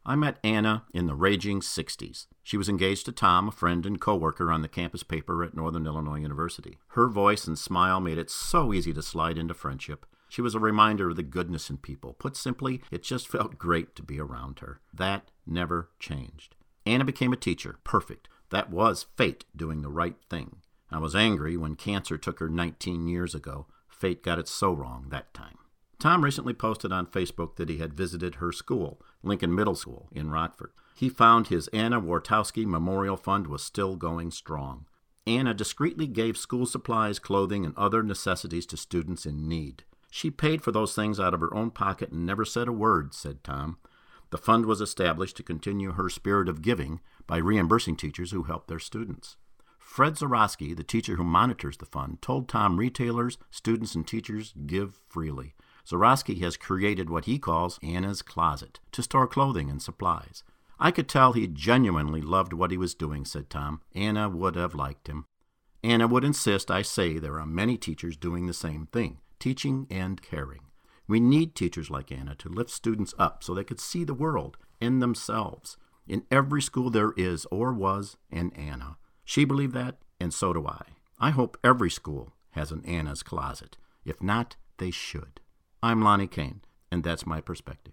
I met Anna in the raging 60s. She was engaged to Tom, a friend and co-worker on the campus paper at Northern Illinois University. Her voice and smile made it so easy to slide into friendship. She was a reminder of the goodness in people. Put simply, it just felt great to be around her. That never changed. Anna became a teacher. Perfect. That was fate doing the right thing. I was angry when cancer took her 19 years ago. Fate got it so wrong that time. Tom recently posted on Facebook that he had visited her school, Lincoln Middle School in Rockford. He found his Anna Wartowski Memorial Fund was still going strong. Anna discreetly gave school supplies, clothing, and other necessities to students in need. She paid for those things out of her own pocket and never said a word, said Tom. The fund was established to continue her spirit of giving by reimbursing teachers who helped their students. Fred Zarowski, the teacher who monitors the fund, told Tom retailers, students, and teachers give freely. Zarowski has created what he calls Anna's Closet to store clothing and supplies. I could tell he genuinely loved what he was doing, said Tom. Anna would have liked him. Anna would insist I say there are many teachers doing the same thing, teaching and caring. We need teachers like Anna to lift students up so they could see the world and themselves. In every school there is or was an Anna. She believed that, and so do I. I hope every school has an Anna's Closet. If not, they should. I'm Lonnie Kane, and that's my perspective.